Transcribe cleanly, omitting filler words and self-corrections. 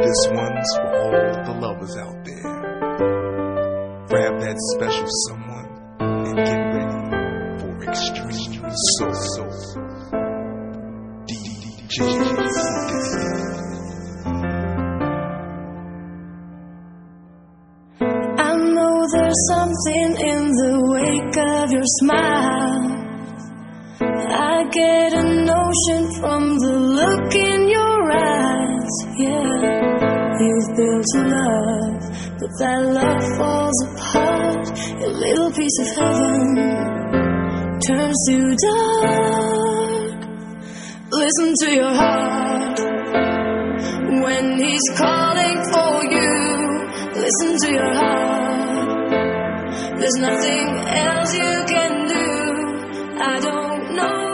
This one's for all the lovers out there. Grab that special someone and get ready for extreme soul. DJ. I know there's something in the wake of your smile. I get a notion from the look in your eyes. Yeah, you've built a love, but that love falls apart. Your little piece of heaven turns to dark. Listen to your heart when he's calling for you. Listen to your heart. There's nothing else you can do. I don't know